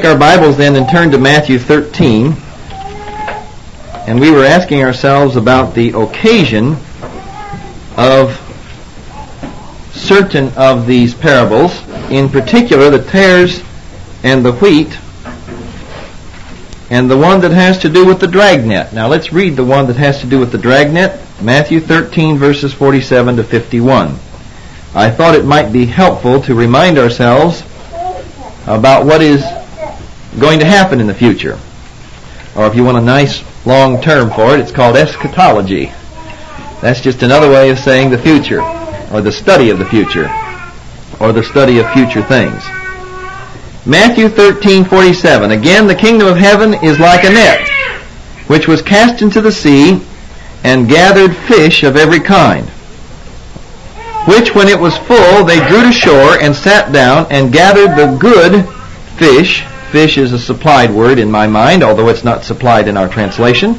take our Bibles then and turn to Matthew 13. And we were asking ourselves about the occasion of certain of these parables, in particular the tares and the wheat, and the one that has to do with the dragnet. Now let's read the one that has to do with the dragnet, Matthew 13 verses 47 to 51. I thought it might be helpful to remind ourselves about what is going to happen in the future. Or if you want a nice long term for it, it's called eschatology. That's just another way of saying the future, or the study of the future, or the study of future things. Matthew 13:47. Again, the kingdom of heaven is like a net, which was cast into the sea, and gathered fish of every kind, which when it was full they drew to shore, and sat down, and gathered the good fish. Fish is a supplied word in my mind, although it's not supplied in our translation.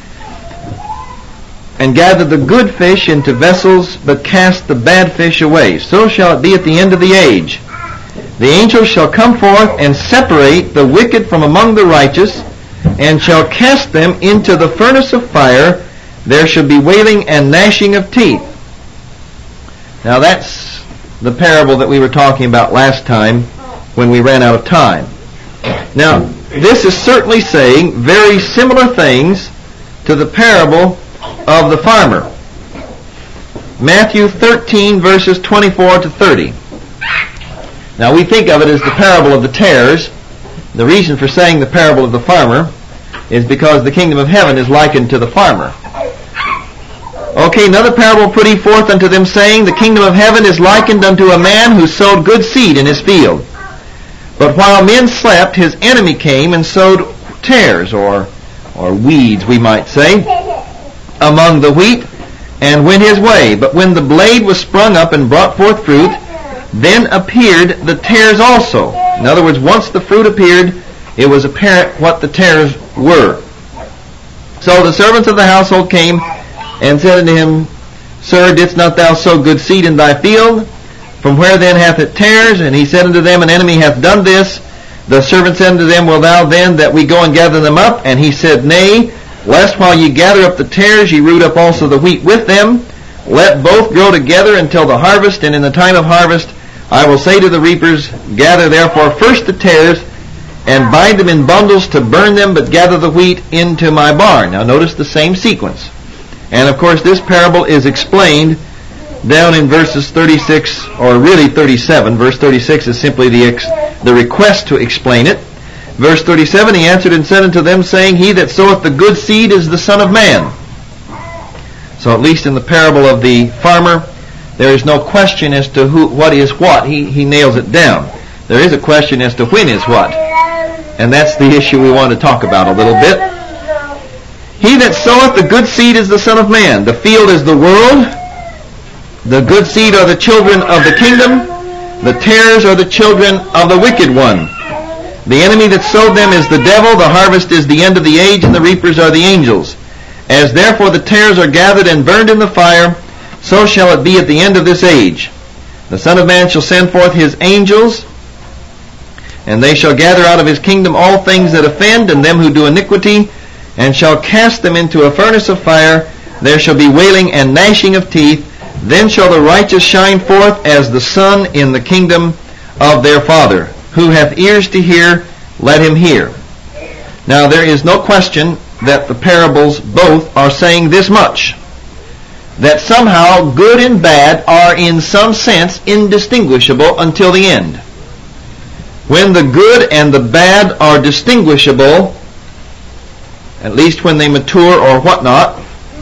And gathered the good fish into vessels, but cast the bad fish away. So shall it be at the end of the age. The angels shall come forth and separate the wicked from among the righteous, and shall cast them into the furnace of fire. There shall be wailing and gnashing of teeth. Now that's the parable that we were talking about last time when we ran out of time. Now, this is certainly saying very similar things to the parable of the farmer. Matthew 13 verses 24 to 30. Now we think of it as the parable of the tares. The reason for saying the parable of the farmer is because the kingdom of heaven is likened to the farmer. Okay, another parable put he forth unto them, saying, the kingdom of heaven is likened unto a man who sowed good seed in his field. But while men slept, his enemy came and sowed tares, or weeds, we might say, among the wheat, and went his way. But when the blade was sprung up and brought forth fruit, then appeared the tares also. In other words, once the fruit appeared, it was apparent what the tares were. So the servants of the household came and said unto him, Sir, didst not thou sow good seed in thy field? From where then hath it tares? And he said unto them, An enemy hath done this. The servant said unto them, Will thou then that we go and gather them up? And he said, Nay, lest while ye gather up the tares, ye root up also the wheat with them. Let both grow together until the harvest, and in the time of harvest I will say to the reapers, Gather therefore first the tares, and bind them in bundles to burn them, but gather the wheat into my barn. Now notice the same sequence. And of course this parable is explained down in verses 36, or really 37. Verse 36 is simply the request to explain it. Verse 37, he answered and said unto them, saying, He that soweth the good seed is the Son of Man. So at least in the parable of the farmer, there is no question as to what is what. He nails it down. There is a question as to when is what. And that's the issue we want to talk about a little bit. He that soweth the good seed is the Son of Man. The field is the world. The good seed are the children of the kingdom. The tares are the children of the wicked one. The enemy that sowed them is the devil. The harvest is the end of the age, and the reapers are the angels. As therefore the tares are gathered and burned in the fire, so shall it be at the end of this age. The Son of Man shall send forth his angels, and they shall gather out of his kingdom all things that offend, and them who do iniquity, and shall cast them into a furnace of fire. There shall be wailing and gnashing of teeth. Then shall the righteous shine forth as the sun in the kingdom of their Father. Who hath ears to hear, let him hear. Now there is no question that the parables both are saying this much, that somehow good and bad are in some sense indistinguishable until the end. When the good and the bad are distinguishable, at least when they mature or whatnot,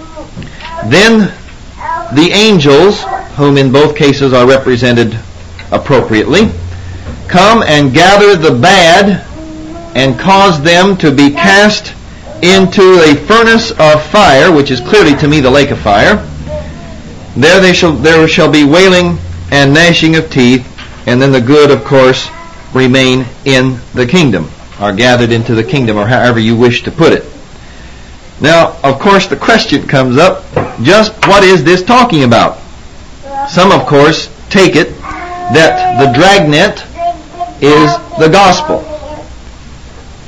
then the angels, whom in both cases are represented appropriately, come and gather the bad and cause them to be cast into a furnace of fire, which is clearly to me the lake of fire. There shall be wailing and gnashing of teeth, and then the good, of course, remain in the kingdom, are gathered into the kingdom, or however you wish to put it. Now, of course, the question comes up, just what is this talking about? Some, of course, take it that the dragnet is the gospel.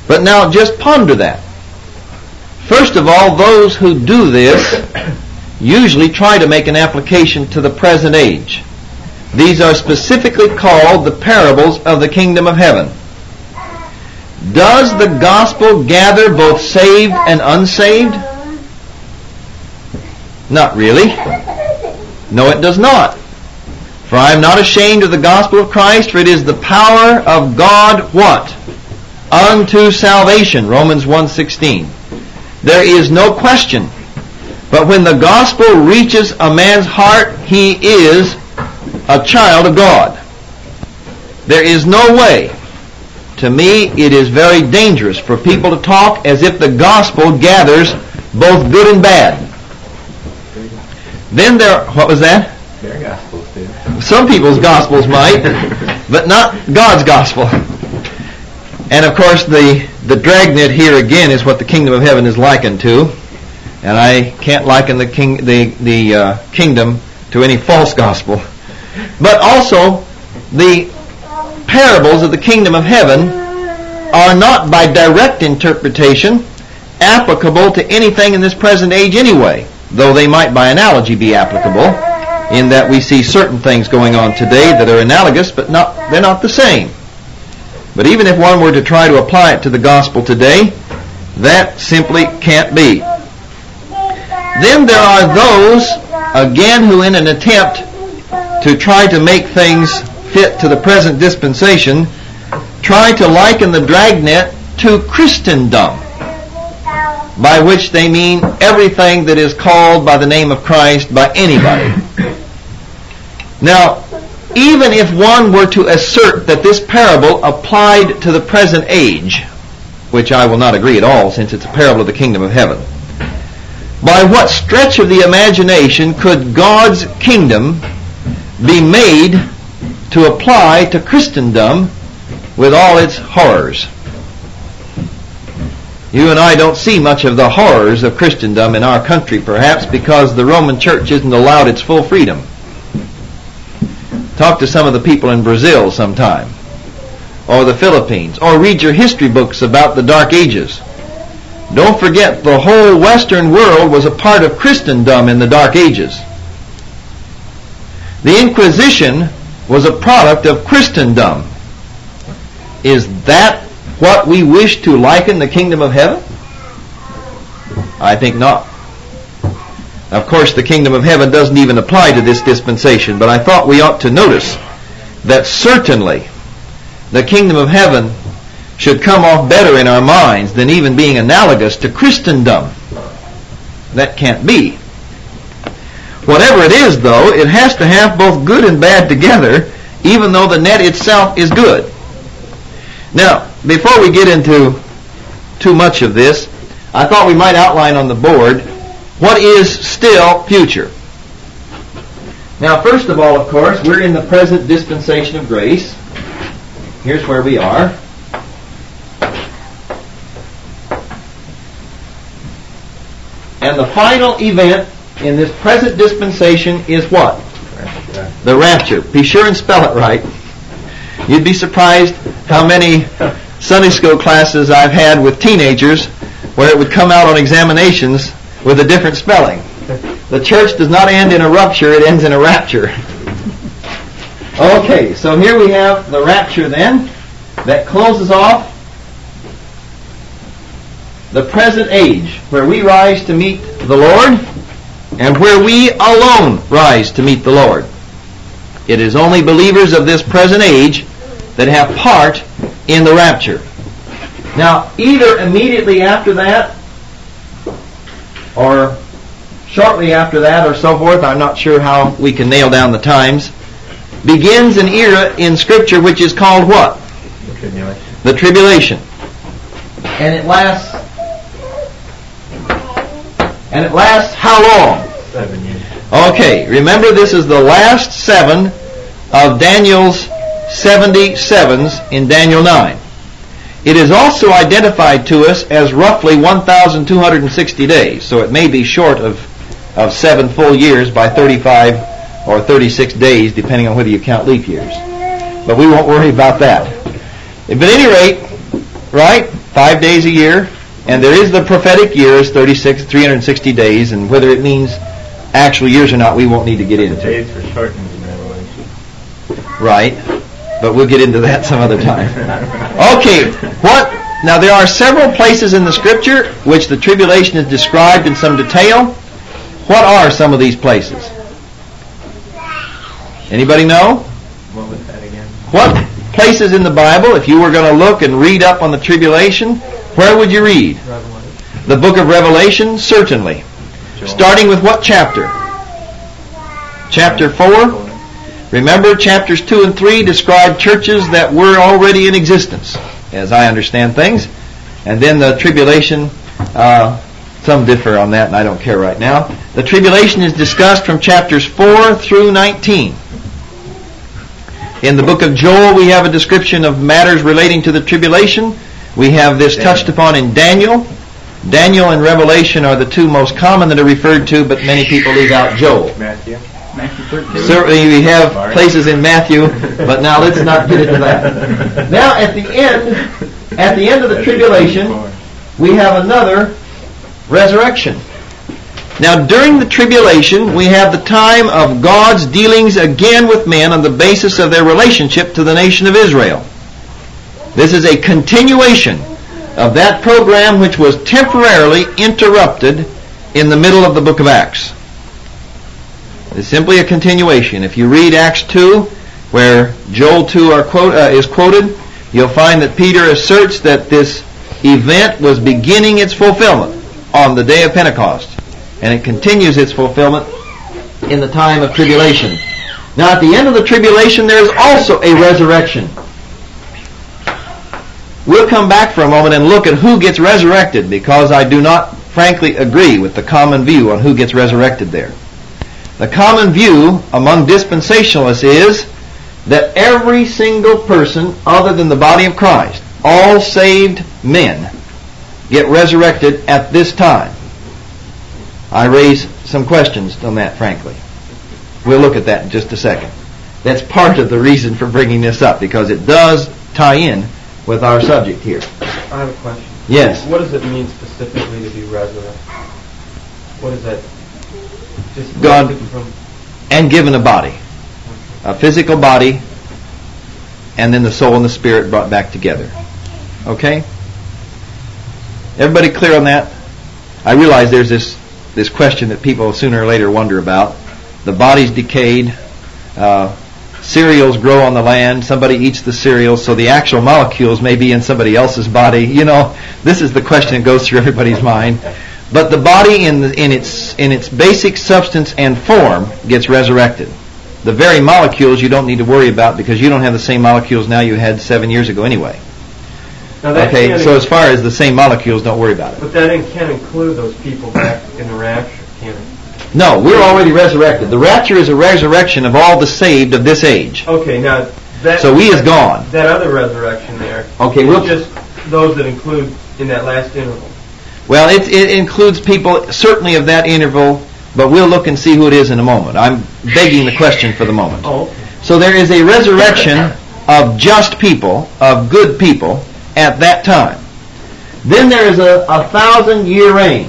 But now just ponder that. First of all, those who do this usually try to make an application to the present age. These are specifically called the parables of the kingdom of heaven. Does the gospel gather both saved and unsaved? Not really. No, it does not. For I am not ashamed of the gospel of Christ, for it is the power of God, what? Unto salvation. Romans 1:16. There is no question. But when the gospel reaches a man's heart, he is a child of God. There is no way. To me, it is very dangerous for people to talk as if the gospel gathers both good and bad. Then what was that? Their gospels do. Some people's gospels might, but not God's gospel. And of course, the dragnet here again is what the kingdom of heaven is likened to. And I can't liken the kingdom to any false gospel. But also, the parables of the kingdom of heaven are not by direct interpretation applicable to anything in this present age anyway, though they might by analogy be applicable, in that we see certain things going on today that are analogous, but they're not the same. But even if one were to try to apply it to the gospel today, that simply can't be. Then there are those, again, who in an attempt to try to make things fit to the present dispensation, try to liken the dragnet to Christendom, by which they mean everything that is called by the name of Christ by anybody. Now, even if one were to assert that this parable applied to the present age, which I will not agree at all since it's a parable of the kingdom of heaven, by what stretch of the imagination could God's kingdom be made to apply to Christendom with all its horrors? You and I don't see much of the horrors of Christendom in our country, perhaps because the Roman Church isn't allowed its full freedom. Talk to some of the people in Brazil sometime, or the Philippines, or read your history books about the Dark Ages. Don't forget, the whole Western world was a part of Christendom in the Dark Ages. The Inquisition was a product of Christendom. Is that what we wish to liken the kingdom of heaven? I think not. Of course, the kingdom of heaven doesn't even apply to this dispensation, but I thought we ought to notice that certainly the kingdom of heaven should come off better in our minds than even being analogous to Christendom. That can't be. Whatever it is, though, it has to have both good and bad together, even though the net itself is good. Now, before we get into too much of this, I thought we might outline on the board what is still future. Now, first of all, of course, we're in the present dispensation of grace. Here's where we are. And the final event in this present dispensation is what? The rapture. Be sure and spell it right. You'd be surprised how many Sunday school classes I've had with teenagers where it would come out on examinations with a different spelling. The church does not end in a rupture, it ends in a rapture. Okay, so here we have the rapture then, that closes off the present age, where we rise to meet the Lord, and where we alone rise to meet the Lord. It is only believers of this present age that have part in the rapture. Now, either immediately after that, or shortly after that, or so forth, I'm not sure how we can nail down the times, begins an era in Scripture which is called what? The tribulation. The tribulation. And it lasts how long? 7 years. Okay, remember this is the last 7 of Daniel's 77s in Daniel 9. It is also identified to us as roughly 1,260 days, so it may be short of 7 full years by 35 or 36 days, depending on whether you count leap years. But we won't worry about that. But at any rate, right, 5 days a year, and there is the prophetic year is 360 days, and whether it means actual years or not, we won't need to get into. The days were shortened in Revelation. Right, but we'll get into that some other time. Okay, now there are several places in the Scripture which the tribulation is described in some detail. What are some of these places? Anybody know? What was that again? What places in the Bible, if you were going to look and read up on the tribulation, where would you read? Revelation. The book of Revelation, certainly. Joel. Starting with what chapter? Chapter 4. Remember, chapters 2 and 3 describe churches that were already in existence, as I understand things. And then the tribulation, some differ on that, and I don't care right now. The tribulation is discussed from chapters 4 through 19. In the book of Joel, we have a description of matters relating to the tribulation. We have this touched upon in Daniel. Daniel and Revelation are the two most common that are referred to, but many people leave out Joel. Matthew 13. Certainly we have places in Matthew, but now let's not get into that. Now at the end of the tribulation, we have another resurrection. Now during the tribulation, we have the time of God's dealings again with men on the basis of their relationship to the nation of Israel. This is a continuation of that program which was temporarily interrupted in the middle of the book of Acts. It's simply a continuation. If you read Acts 2, where Joel 2 is quoted, you'll find that Peter asserts that this event was beginning its fulfillment on the day of Pentecost, and it continues its fulfillment in the time of tribulation. Now at the end of the tribulation, there is also a resurrection. We'll come back for a moment and look at who gets resurrected, because I do not frankly agree with the common view on who gets resurrected there. The common view among dispensationalists is that every single person other than the body of Christ, all saved men, get resurrected at this time. I raise some questions on that, frankly. We'll look at that in just a second. That's part of the reason for bringing this up, because it does tie in with our subject here. I have a question. Yes. What does it mean specifically to be resurrected? What is that? Just God from... and given a body, a physical body, and then the soul and the spirit brought back together. Okay? Everybody clear on that? I realize there's this question that people sooner or later wonder about. The body's decayed. Cereals grow on the land. Somebody eats the cereals, so the actual molecules may be in somebody else's body. You know, this is the question that goes through everybody's mind. But the body in its basic substance and form gets resurrected. The very molecules you don't need to worry about, because you don't have the same molecules now you had 7 years ago anyway. Okay, so as far as the same molecules, don't worry about it. But that can't include those people back in the rapture, can it? No, we're already resurrected. The rapture is a resurrection of all the saved of this age. Okay, now that... So we is gone. That other resurrection there, okay, is just those that include in that last interval. Well, it includes people certainly of that interval, but we'll look and see who it is in a moment. I'm begging the question for the moment. Oh. So there is a resurrection of just people, of good people, at that time. Then there is a 1,000-year reign.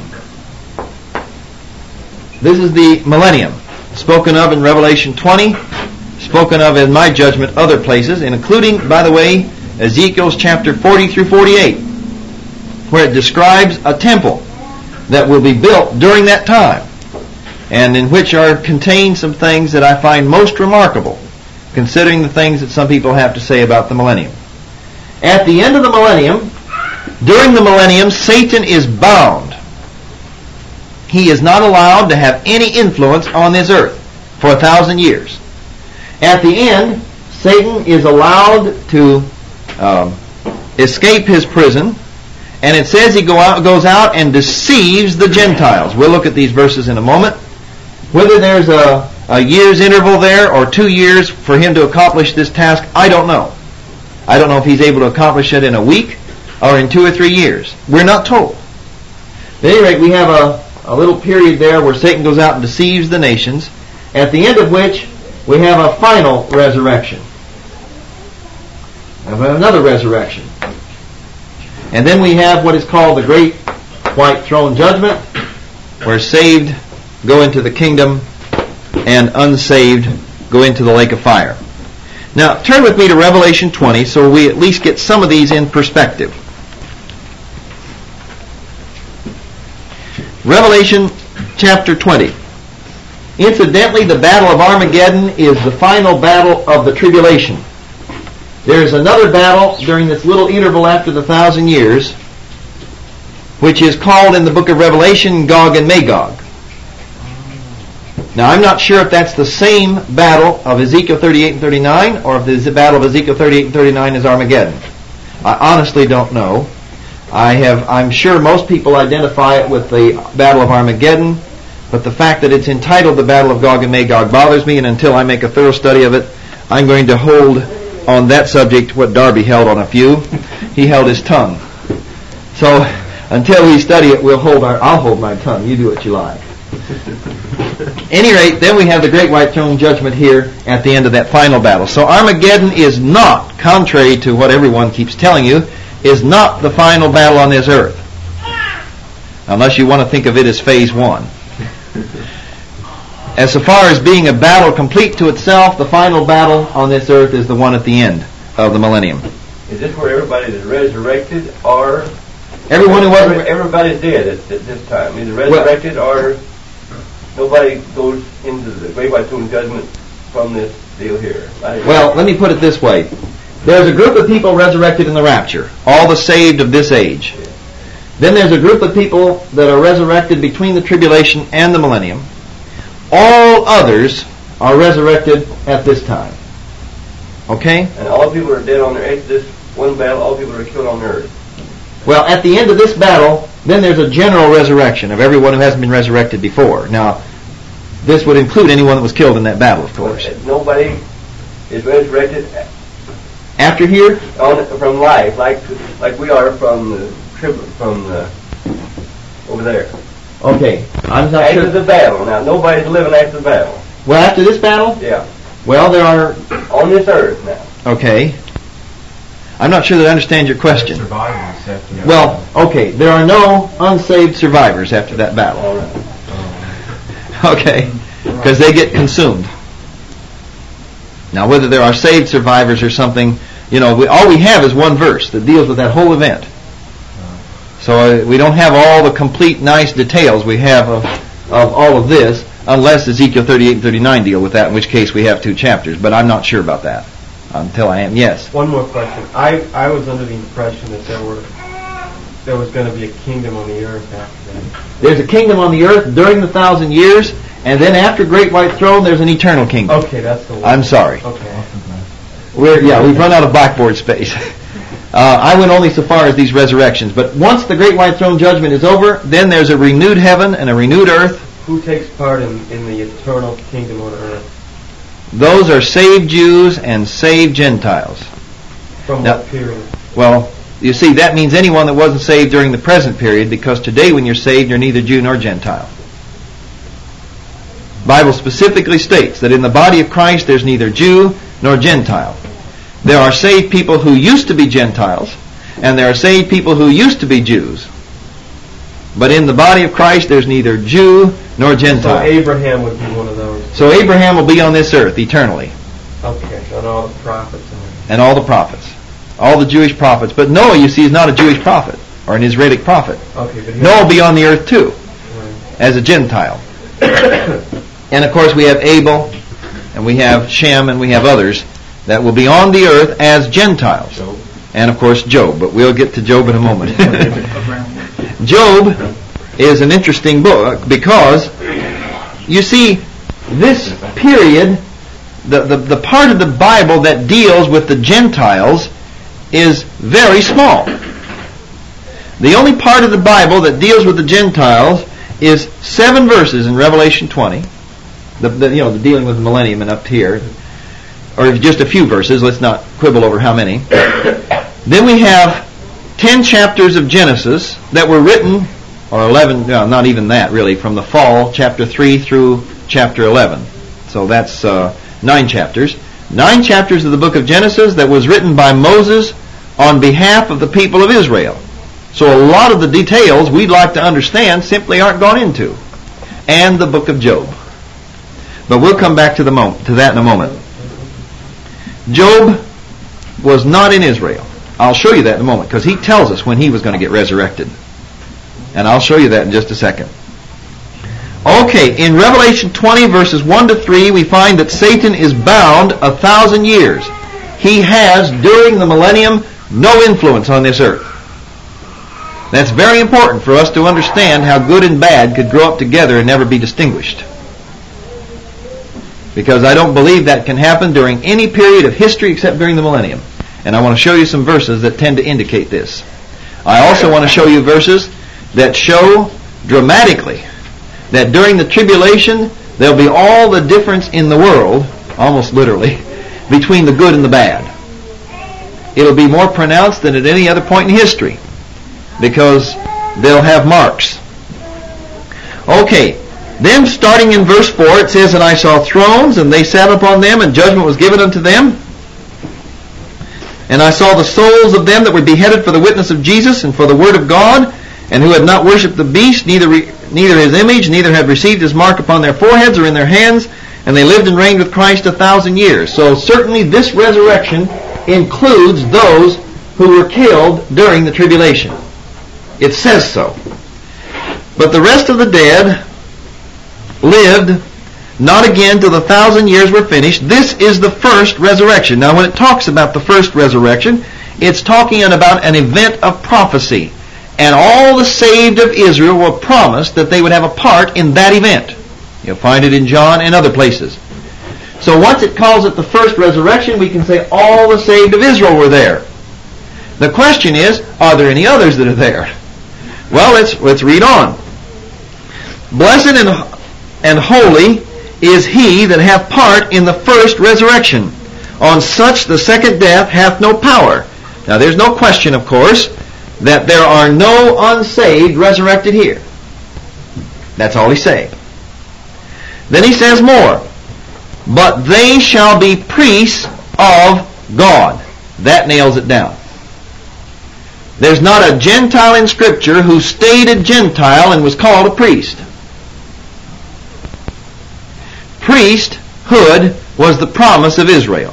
This is the millennium, spoken of in Revelation 20, spoken of in my judgment other places, and including, by the way, Ezekiel's chapter 40 through 48, where it describes a temple that will be built during that time, and in which are contained some things that I find most remarkable, considering the things that some people have to say about the millennium. At the end of the millennium, during the millennium, Satan is bound. He is not allowed to have any influence on this earth for 1,000 years. At the end, Satan is allowed to escape his prison, and it says he goes out and deceives the Gentiles. We'll look at these verses in a moment. Whether there's a year's interval there or 2 years for him to accomplish this task, I don't know. I don't know if he's able to accomplish it in a week or in 2 or 3 years. We're not told. At any rate, we have a little period there where Satan goes out and deceives the nations, at the end of which we have a final resurrection. We have another resurrection. And then we have what is called the Great White Throne Judgment, where saved go into the kingdom and unsaved go into the lake of fire. Now, turn with me to Revelation 20 so we at least get some of these in perspective. Revelation chapter 20. Incidentally, the Battle of Armageddon is the final battle of the tribulation. There is another battle during this little interval after the 1,000 years, which is called in the book of Revelation Gog and Magog. Now, I'm not sure if that's the same battle of Ezekiel 38 and 39, or if the battle of Ezekiel 38 and 39 is Armageddon. I honestly don't know. I'm sure most people identify it with the Battle of Armageddon, but the fact that it's entitled the Battle of Gog and Magog bothers me, and until I make a thorough study of it, I'm going to hold on that subject what Darby held on a few. He held his tongue. So, until we study it, I'll hold my tongue. You do what you like. Any rate, then we have the Great White Throne Judgment here at the end of that final battle. So Armageddon is not, contrary to what everyone keeps telling you, is not the final battle on this earth. Unless you want to think of it as phase 1. As far as being a battle complete to itself, the final battle on this earth is the one at the end of the millennium. Is this where everybody is resurrected, or everyone who wasn't? Everybody's dead at this time. Either resurrected or nobody goes into the Great White Throne Judgment from this deal here. Well, let me put it this way. There's a group of people resurrected in the rapture, all the saved of this age. Then there's a group of people that are resurrected between the tribulation and the millennium. All others are resurrected at this time. Okay? And all people are dead on earth. This one battle, all people are killed on earth. Well, at the end of this battle, then there's a general resurrection of everyone who hasn't been resurrected before. Now, this would include anyone that was killed in that battle, of course. Nobody is resurrected after here? From life, like we are from over there. Okay, I'm not after sure. The battle. Now, nobody's living after the battle. Well, after this battle? Yeah. Well, there are... on this earth now. Okay. I'm not sure that I understand your question. Survivors after that. Well, okay, there are no unsaved survivors after that battle. All right. Okay, because they get consumed. Now, whether there are saved survivors or something, all we have is one verse that deals with that whole event. So we don't have all the complete nice details we have of all of this, unless Ezekiel 38 and 39 deal with that, in which case we have 2 chapters. But I'm not sure about that until I am. Yes? One more question. I was under the impression that there was going to be a kingdom on the earth after that. There's a kingdom on the earth during the 1,000 years, and then after Great White Throne, there's an eternal kingdom. Okay, that's the one. I'm sorry. Okay. We've run out of blackboard space. I went only so far as these resurrections. But once the Great White Throne Judgment is over, then there's a renewed heaven and a renewed earth. Who takes part in the eternal kingdom on earth? Those are saved Jews and saved Gentiles. From what period? Well, you see, that means anyone that wasn't saved during the present period, because today when you're saved, you're neither Jew nor Gentile. The Bible specifically states that in the body of Christ there's neither Jew nor Gentile. There are saved people who used to be Gentiles, and there are saved people who used to be Jews. But in the body of Christ there's neither Jew nor Gentile. So Abraham would be one of those. So Abraham will be on this earth eternally. Okay, and all the prophets. And all the prophets. All the Jewish prophets. But Noah, you see, is not a Jewish prophet, or an Israelic prophet. Okay, but Noah will be on the earth too, right, as a Gentile. And of course we have Abel, and we have Shem, and we have others that will be on the earth as Gentiles. Job. And of course Job, but we'll get to Job in a moment. Job is an interesting book because, you see, this period, the part of the Bible that deals with the Gentiles is very small. The only part of the Bible that deals with the Gentiles is 7 verses in Revelation 20. The dealing with the millennium and up here. Or just a few verses, let's not quibble over how many. Then we have 10 chapters of Genesis that were written, or 11, no, not even that really, from the fall, chapter 3 through chapter 11. So that's 9 chapters. 9 chapters of the book of Genesis that was written by Moses on behalf of the people of Israel. So a lot of the details we'd like to understand simply aren't gone into. And the book of Job. But we'll come back to that in a moment. Job was not in Israel. I'll show you that in a moment, because he tells us when he was going to get resurrected. And I'll show you that in just a second. Okay, in Revelation 20, verses 1 to 3, we find that Satan is bound 1,000 years. He has, during the millennium, no influence on this earth. That's very important for us to understand how good and bad could grow up together and never be distinguished. Because I don't believe that can happen during any period of history except during the millennium. And I want to show you some verses that tend to indicate this. I also want to show you verses that show dramatically that during the tribulation there'll be all the difference in the world, almost literally, between the good and the bad. It'll be more pronounced than at any other point in history, because they'll have marks. Okay, then starting in verse 4, it says, "And I saw thrones, and they sat upon them, and judgment was given unto them. And I saw the souls of them that were beheaded for the witness of Jesus and for the word of God, and who had not worshipped the beast, neither his image, neither had received his mark upon their foreheads or in their hands, and they lived and reigned with Christ 1,000 years." So certainly this resurrection includes those who were killed during the tribulation. It says so. "But the rest of the dead lived not again till the 1,000 years were finished. This is the first resurrection." Now when it talks about the first resurrection, it's talking about an event of prophecy. And all the saved of Israel were promised that they would have a part in that event. You'll find it in John and other places. So once it calls it the first resurrection, we can say all the saved of Israel were there. The question is, are there any others that are there? Well, let's read on. "Blessed and holy is he that hath part in the first resurrection. On such the second death hath no power." Now there's no question, of course, that there are no unsaved resurrected here. That's all he's saying. Then he says more. "But they shall be priests of God." That nails it down. There's not a Gentile in Scripture who stayed a Gentile and was called a priest. Priesthood was the promise of Israel.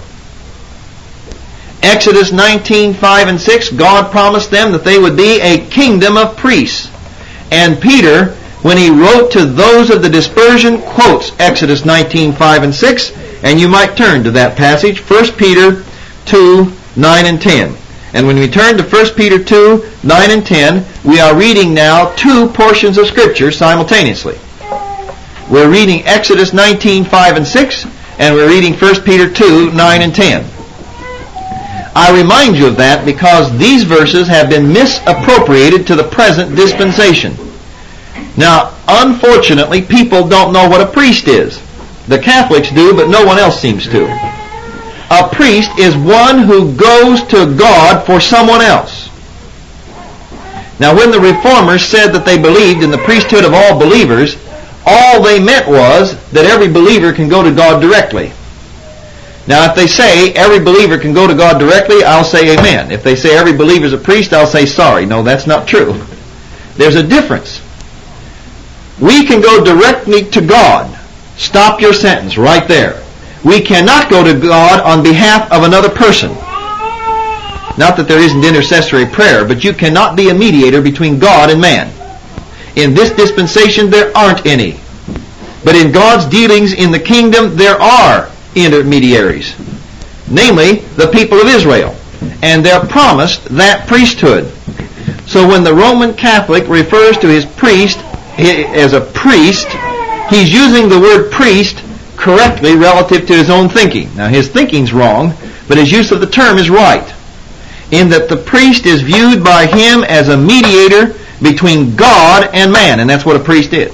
Exodus 19:5 and 6, God promised them that they would be a kingdom of priests. And Peter, when he wrote to those of the dispersion, quotes Exodus 19:5 and 6, and you might turn to that passage, 1 Peter 2:9 and 10. And when we turn to 1 Peter 2:9 and 10, we are reading now two portions of Scripture simultaneously. We're reading Exodus 19:5 and 6, and we're reading 1 Peter 2:9 and 10. I remind you of that because these verses have been misappropriated to the present dispensation. Now, unfortunately, people don't know what a priest is. The Catholics do, but no one else seems to. A priest is one who goes to God for someone else. Now, when the Reformers said that they believed in the priesthood of all believers, all they meant was that every believer can go to God directly. Now, if they say every believer can go to God directly, I'll say amen. If they say every believer is a priest, I'll say sorry. No, that's not true. There's a difference. We can go directly to God. Stop your sentence right there. We cannot go to God on behalf of another person. Not that there isn't intercessory prayer, but you cannot be a mediator between God and man. In this dispensation, there aren't any. But in God's dealings in the kingdom, there are intermediaries, namely the people of Israel, and they're promised that priesthood. So when the Roman Catholic refers to his priest as a priest, he's using the word priest correctly relative to his own thinking. Now his thinking's wrong, but his use of the term is right, in that the priest is viewed by him as a mediator between God and man, and that's what a priest is.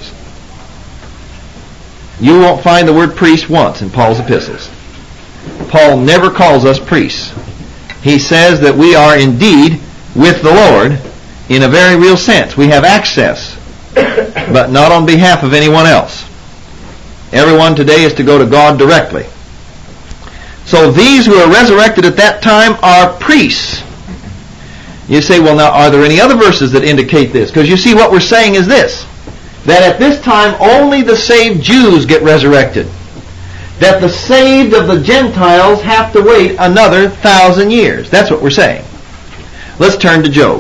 You won't find the word priest once in Paul's epistles. Paul never calls us priests. He says that we are indeed with the Lord in a very real sense. We have access, but not on behalf of anyone else. Everyone today is to go to God directly. So these who are resurrected at that time are priests. You say, well, now, are there any other verses that indicate this? Because you see, what we're saying is this, that at this time only the saved Jews get resurrected. That the saved of the Gentiles have to wait another 1,000 years. That's what we're saying. Let's turn to Job.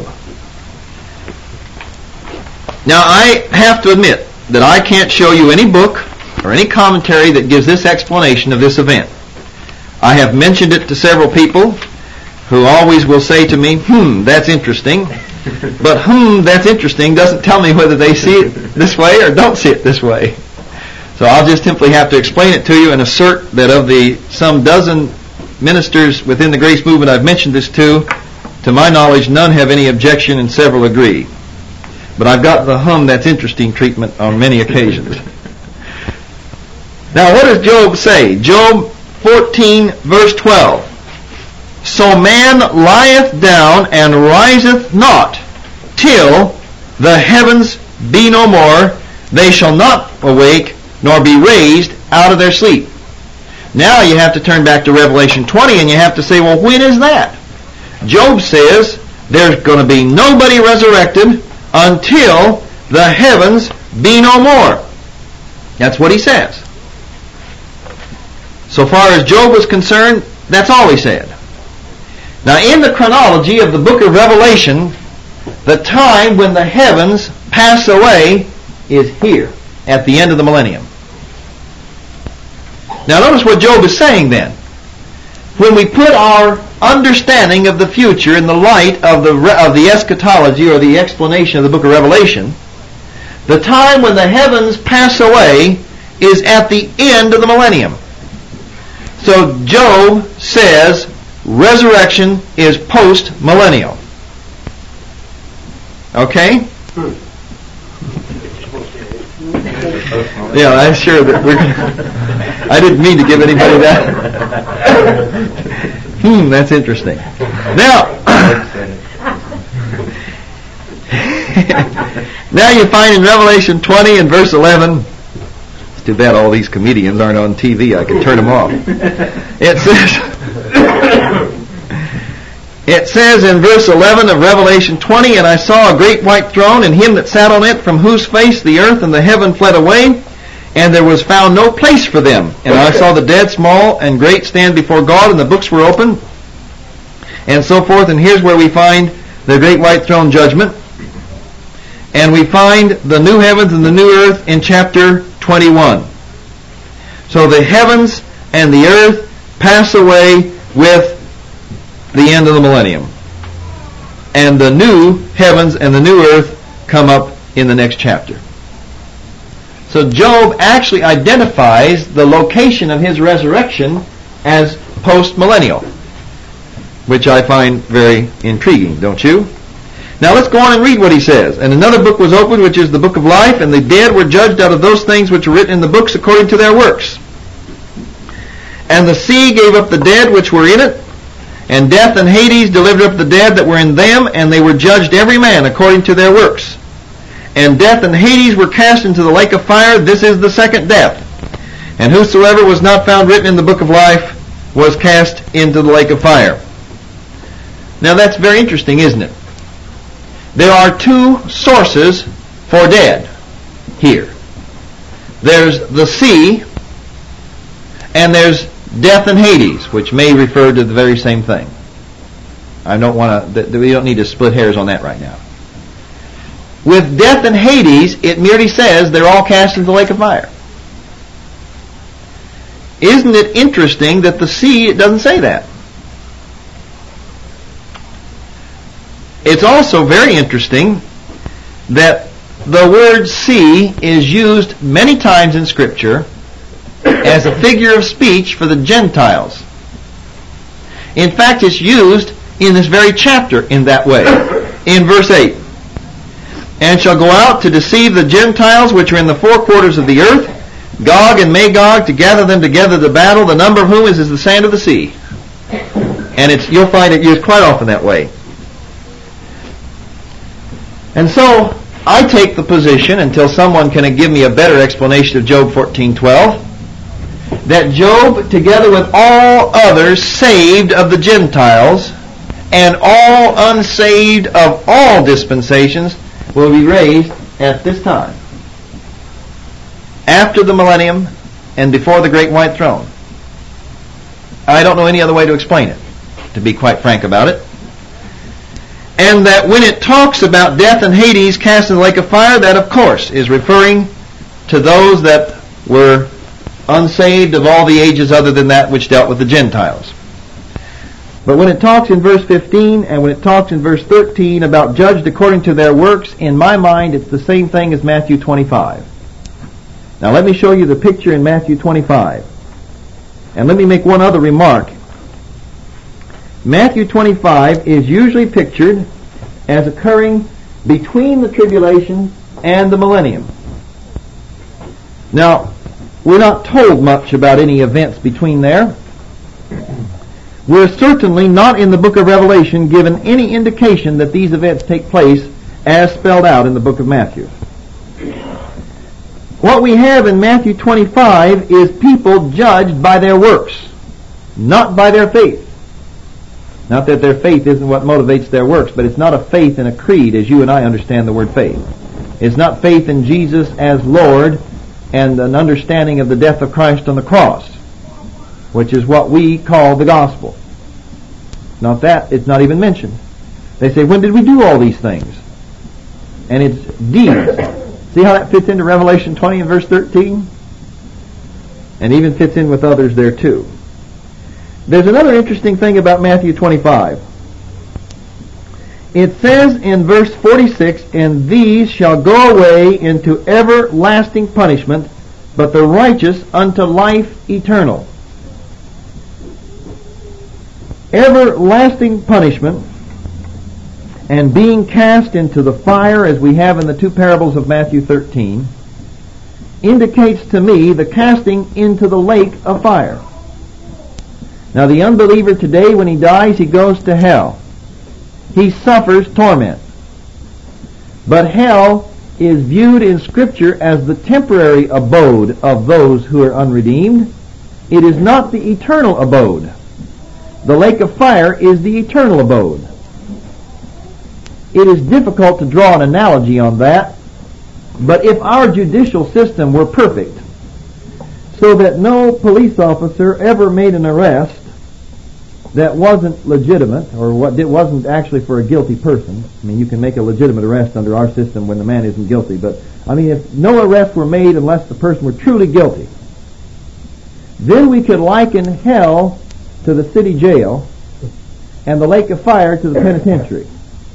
Now, I have to admit that I can't show you any book or any commentary that gives this explanation of this event. I have mentioned it to several people who always will say to me, that's interesting. But that's interesting doesn't tell me whether they see it this way or don't see it this way. So I'll just simply have to explain it to you and assert that of the some dozen ministers within the Grace Movement I've mentioned this to my knowledge, none have any objection and several agree. But I've got the that's interesting treatment on many occasions. Now, what does Job say? Job 14, verse 12. So man lieth down and riseth not, till the heavens be no more. They shall not awake, nor be raised out of their sleep. Now you have to turn back to Revelation 20, and you have to say, well, when is that? Job says there's going to be nobody resurrected until the heavens be no more. That's what he says. So far as Job was concerned, that's all he said. Now, in the chronology of the book of Revelation, the time when the heavens pass away is here, at the end of the millennium. Now, notice what Job is saying then. When we put our understanding of the future in the light of the eschatology or the explanation of the book of Revelation, the time when the heavens pass away is at the end of the millennium. So Job says resurrection is post-millennial. Okay? Yeah, I'm sure that we're gonna, I didn't mean to give anybody that. That's interesting. Now, now you find in Revelation 20 and verse 11, it's too bad all these comedians aren't on TV, I can turn them off. It says in verse 11 of Revelation 20, and I saw a great white throne, and him that sat on it, from whose face the earth and the heaven fled away, and there was found no place for them. And I saw the dead, small and great, stand before God, and the books were open, and so forth. And here's where we find the great white throne judgment. And we find the new heavens and the new earth in chapter 21. So the heavens and the earth pass away with the end of the millennium. And the new heavens and the new earth come up in the next chapter. So Job actually identifies the location of his resurrection as post-millennial, which I find very intriguing, don't you? Now let's go on and read what he says. And another book was opened, which is the book of life, and the dead were judged out of those things which were written in the books according to their works. And the sea gave up the dead which were in it, and death and Hades delivered up the dead that were in them, and they were judged every man according to their works. And death and Hades were cast into the lake of fire. This is the second death. And whosoever was not found written in the book of life was cast into the lake of fire. Now that's very interesting, isn't it? There are two sources for dead here. There's the sea, and there's death and Hades, which may refer to the very same thing. I don't want to. We don't need to split hairs on that right now. With death and Hades, it merely says they're all cast into the lake of fire. Isn't it interesting that the sea, it doesn't say that? It's also very interesting that the word sea is used many times in Scripture as a figure of speech for the Gentiles. In fact, it's used in this very chapter in that way. In verse 8, and shall go out to deceive the Gentiles which are in the four quarters of the earth, Gog and Magog, to gather them together to battle, the number of whom is as the sand of the sea. And you'll find it used quite often that way. And so, I take the position, until someone can give me a better explanation of Job 14:12, that Job, together with all others saved of the Gentiles, and all unsaved of all dispensations will be raised at this time, after the millennium and before the great white throne. I don't know any other way to explain it, to be quite frank about it. And that when it talks about death and Hades cast in the lake of fire, that of course is referring to those that were unsaved of all the ages other than that which dealt with the Gentiles. But when it talks in verse 15 and when it talks in verse 13 about judged according to their works, in my mind it's the same thing as Matthew 25. Now let me show you the picture in Matthew 25. And let me make one other remark. Matthew 25 is usually pictured as occurring between the tribulation and the millennium. Now, we're not told much about any events between there. We're certainly not in the book of Revelation given any indication that these events take place as spelled out in the book of Matthew. What we have in Matthew 25 is people judged by their works, not by their faith. Not that their faith isn't what motivates their works, but it's not a faith in a creed as you and I understand the word faith. It's not faith in Jesus as Lord and an understanding of the death of Christ on the cross, which is what we call the gospel. Not that, it's not even mentioned. They say, when did we do all these things? And it's deeds. See how that fits into Revelation 20 and verse 13? And even fits in with others there too. There's another interesting thing about Matthew 25. It says in verse 46, and these shall go away into everlasting punishment, but the righteous unto life eternal. Everlasting punishment and being cast into the fire, as we have in the two parables of Matthew 13, indicates to me the casting into the lake of fire. Now the unbeliever today, when he dies, he goes to hell. He suffers torment. But hell is viewed in Scripture as the temporary abode of those who are unredeemed. It is not the eternal abode. The lake of fire is the eternal abode. It is difficult to draw an analogy on that, but if our judicial system were perfect, so that no police officer ever made an arrest that wasn't legitimate, or wasn't actually for a guilty person. I mean, you can make a legitimate arrest under our system when the man isn't guilty, but I mean, if no arrests were made unless the person were truly guilty, then we could liken hell to the city jail and the lake of fire to the penitentiary,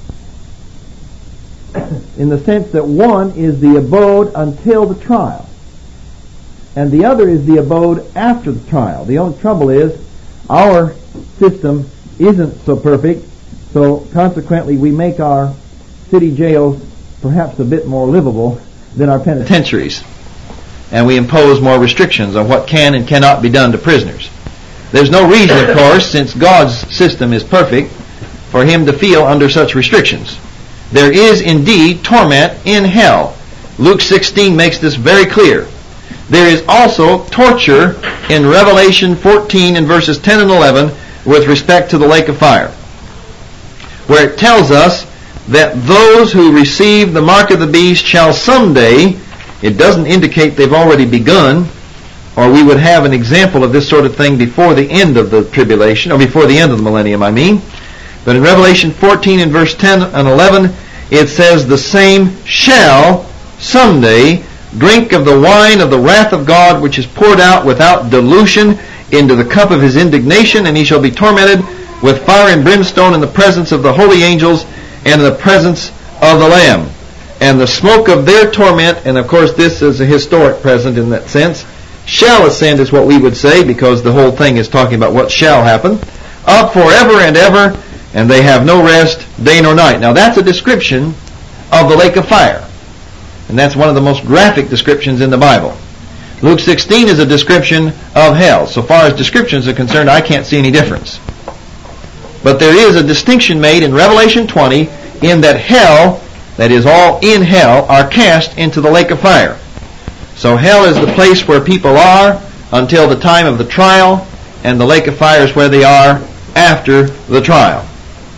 in the sense that one is the abode until the trial and the other is the abode after the trial. The only trouble is our system isn't so perfect, so consequently we make our city jails perhaps a bit more livable than our penitentiaries, and we impose more restrictions on what can and cannot be done to prisoners. There's no reason, of course, since God's system is perfect, for him to feel under such restrictions. There is indeed torment in hell. Luke 16 makes this very clear. There is also torture in Revelation 14 and verses 10 and 11 with respect to the lake of fire, where it tells us that those who receive the mark of the beast shall someday, it doesn't indicate they've already begun, or we would have an example of this sort of thing before the end of the tribulation, or before the end of the millennium, I mean. But in Revelation 14 and verse 10 and 11, it says, the same shall someday drink of the wine of the wrath of God, which is poured out without dilution into the cup of his indignation, and he shall be tormented with fire and brimstone in the presence of the holy angels and in the presence of the Lamb. And the smoke of their torment, and of course this is a historic present in that sense, shall ascend is what we would say, because the whole thing is talking about what shall happen, up forever and ever, and they have no rest day nor night. Now that's a description of the lake of fire. And that's one of the most graphic descriptions in the Bible. Luke 16 is a description of hell. So far as descriptions are concerned, I can't see any difference. But there is a distinction made in Revelation 20 in that hell, that is all in hell, are cast into the lake of fire. So hell is the place where people are until the time of the trial, and the lake of fire is where they are after the trial.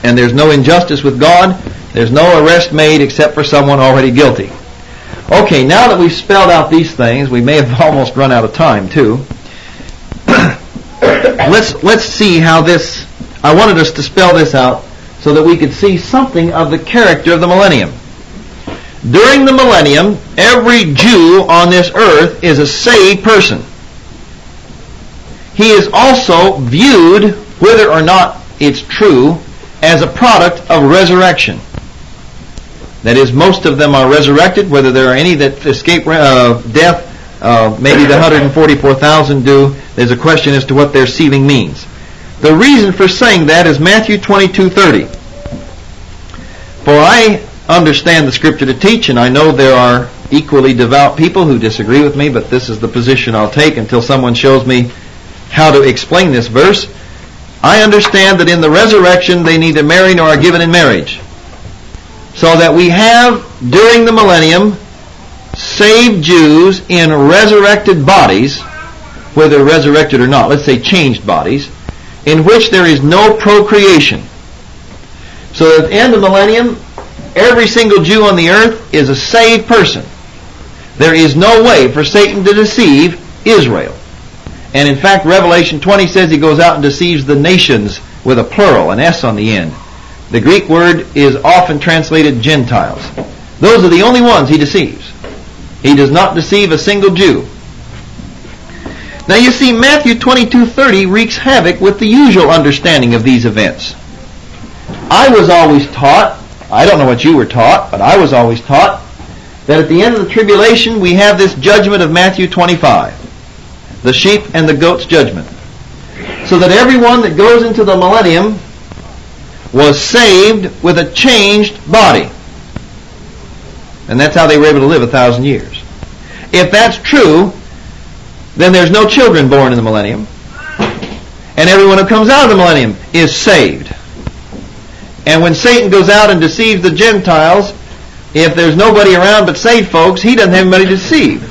And there's no injustice with God. There's no arrest made except for someone already guilty. Okay, now that we've spelled out these things, we may have almost run out of time too. Let's see how this, I wanted us to spell this out so that we could see something of the character of the millennium. During the millennium, every Jew on this earth is a saved person. He is also viewed, whether or not it's true, as a product of resurrection. That is, most of them are resurrected. Whether there are any that escape death, maybe the 144,000 do. There's a question as to what their sealing means. The reason for saying that is Matthew 22:30. For I understand the Scripture to teach, and I know there are equally devout people who disagree with me, but this is the position I'll take until someone shows me how to explain this verse. I understand that in the resurrection they neither marry nor are given in marriage. So that we have, during the millennium, saved Jews in resurrected bodies, whether resurrected or not, let's say changed bodies, in which there is no procreation. So at the end of the millennium, every single Jew on the earth is a saved person. There is no way for Satan to deceive Israel. And in fact, Revelation 20 says he goes out and deceives the nations with a plural, an S on the end. The Greek word is often translated Gentiles. Those are the only ones he deceives. He does not deceive a single Jew. Now you see, Matthew 22:30 wreaks havoc with the usual understanding of these events. I was always taught, I don't know what you were taught, but I was always taught that at the end of the tribulation we have this judgment of Matthew 25. The sheep and the goats judgment. So that everyone that goes into the millennium was saved with a changed body. And that's how they were able to live 1,000 years. If that's true, then there's no children born in the millennium. And everyone who comes out of the millennium is saved. And when Satan goes out and deceives the Gentiles, if there's nobody around but saved folks, he doesn't have anybody to deceive.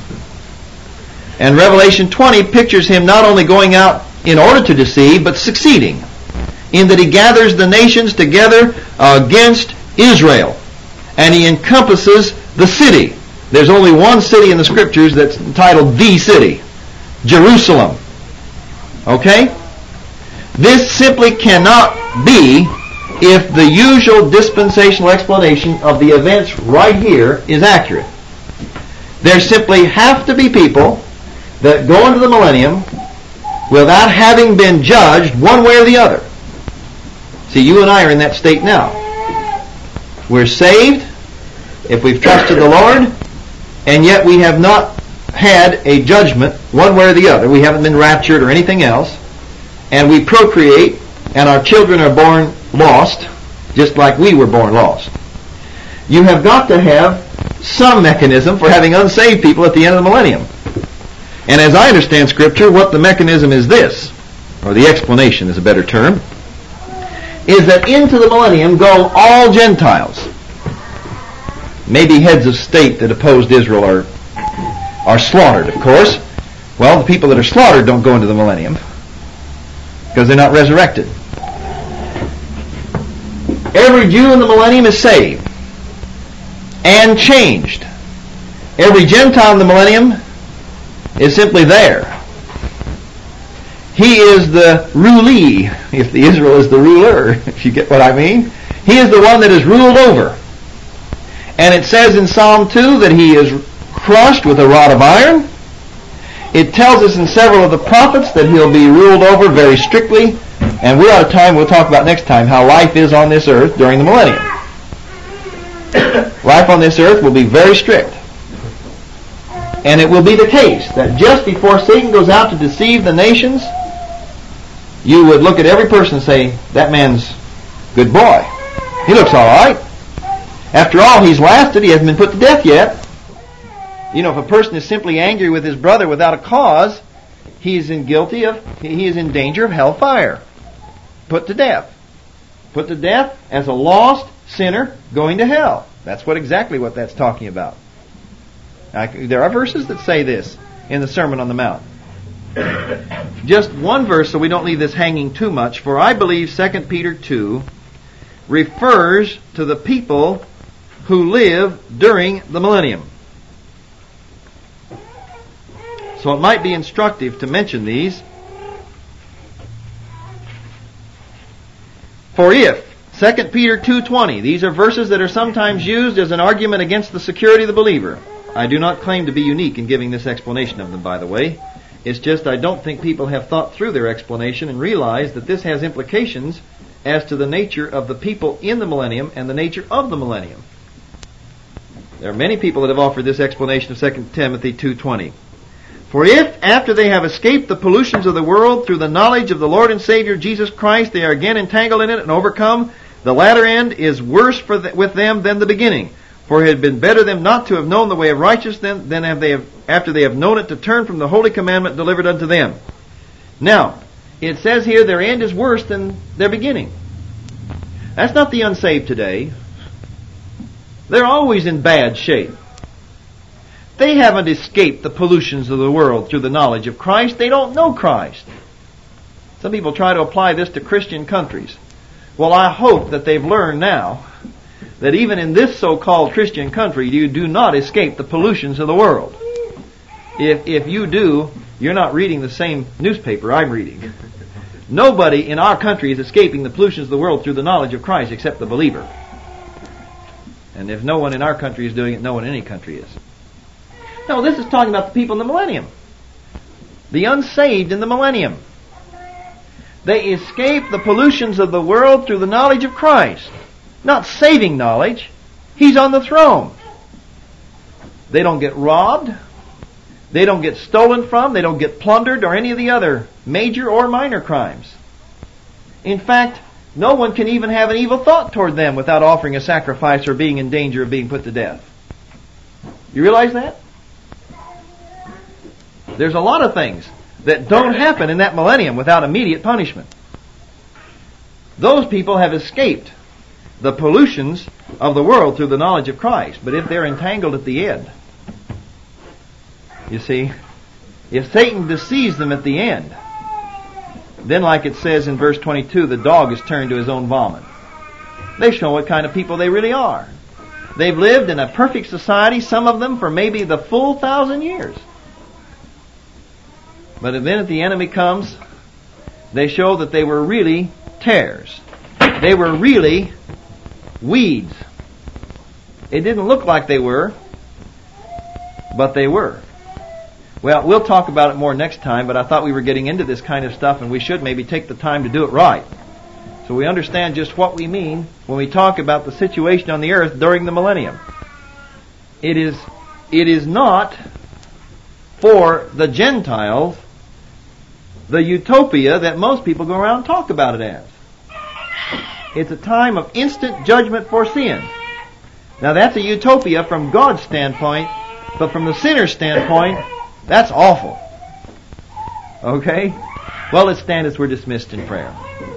And Revelation 20 pictures him not only going out in order to deceive, but succeeding, in that he gathers the nations together against Israel. And he encompasses the city. There's only one city in the Scriptures that's entitled the city, Jerusalem. Okay? This simply cannot be if the usual dispensational explanation of the events right here is accurate. There simply have to be people that go into the millennium without having been judged one way or the other. See, you and I are in that state now. We're saved if we've trusted the Lord, and yet we have not had a judgment one way or the other. We haven't been raptured or anything else, and we procreate, and our children are born lost, just like we were born lost. You have got to have some mechanism for having unsaved people at the end of the millennium. And as I understand Scripture, what the mechanism is this, or the explanation is a better term, is that into the millennium go all Gentiles. Maybe heads of state that opposed Israel are slaughtered, of course. Well, the people that are slaughtered don't go into the millennium because they're not resurrected. Every Jew in the millennium is saved and changed. Every Gentile in the millennium is simply there. He is the rulee, if the Israel is the ruler, if you get what I mean. He is the one that is ruled over. And it says in Psalm 2 that he is crushed with a rod of iron. It tells us in several of the prophets that he'll be ruled over very strictly. And we're out of time. We'll talk about next time how life is on this earth during the millennium. Life on this earth will be very strict. And it will be the case that just before Satan goes out to deceive the nations, you would look at every person and say, that man's good boy. He looks all right. After all, he's lasted. He hasn't been put to death yet. You know, if a person is simply angry with his brother without a cause, he is in danger of hellfire. Put to death. Put to death as a lost sinner going to hell. That's exactly what that's talking about. There are verses that say this in the Sermon on the Mount. Just one verse so we don't leave this hanging too much. For I believe 2 Peter 2 refers to the people who live during the millennium. So it might be instructive to mention these. For if, 2 Peter 2:20, these are verses that are sometimes used as an argument against the security of the believer. I do not claim to be unique in giving this explanation of them, by the way. It's just I don't think people have thought through their explanation and realized that this has implications as to the nature of the people in the millennium and the nature of the millennium. There are many people that have offered this explanation of 2 Timothy 2:20. For if, after they have escaped the pollutions of the world through the knowledge of the Lord and Savior Jesus Christ, they are again entangled in it and overcome, the latter end is worse with them than the beginning. For it had been better them not to have known the way of righteousness than after they have known it to turn from the holy commandment delivered unto them. Now, it says here their end is worse than their beginning. That's not the unsaved today. They're always in bad shape. They haven't escaped the pollutions of the world through the knowledge of Christ. They don't know Christ. Some people try to apply this to Christian countries. Well, I hope that they've learned now that even in this so-called Christian country, you do not escape the pollutions of the world. If you do, you're not reading the same newspaper I'm reading. Nobody in our country is escaping the pollutions of the world through the knowledge of Christ except the believer. And if no one in our country is doing it, no one in any country is. No, this is talking about the people in the millennium. The unsaved in the millennium. They escape the pollutions of the world through the knowledge of Christ. Not saving knowledge. He's on the throne. They don't get robbed. They don't get stolen from. They don't get plundered or any of the other major or minor crimes. In fact, no one can even have an evil thought toward them without offering a sacrifice or being in danger of being put to death. You realize that? There's a lot of things that don't happen in that millennium without immediate punishment. Those people have escaped the pollutions of the world through the knowledge of Christ. But if they're entangled at the end, you see, if Satan deceives them at the end, then like it says in verse 22, the dog is turned to his own vomit. They show what kind of people they really are. They've lived in a perfect society, some of them for maybe the full 1,000 years. But then if the enemy comes, they show that they were really tares. They were really weeds. It didn't look like they were, but they were. Well, we'll talk about it more next time, but I thought we were getting into this kind of stuff and we should maybe take the time to do it right. So we understand just what we mean when we talk about the situation on the earth during the millennium. It is not for the Gentiles the utopia that most people go around and talk about it as. It's a time of instant judgment for sin. Now that's a utopia from God's standpoint, but from the sinner's standpoint, that's awful. Okay? Well, let's stand as we're dismissed in prayer.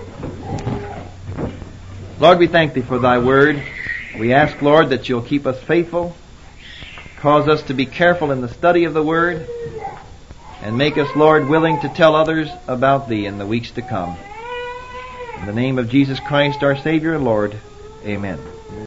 Lord, we thank Thee for Thy Word. We ask, Lord, that You'll keep us faithful, cause us to be careful in the study of the Word, and make us, Lord, willing to tell others about Thee in the weeks to come. In the name of Jesus Christ, our Savior and Lord, amen.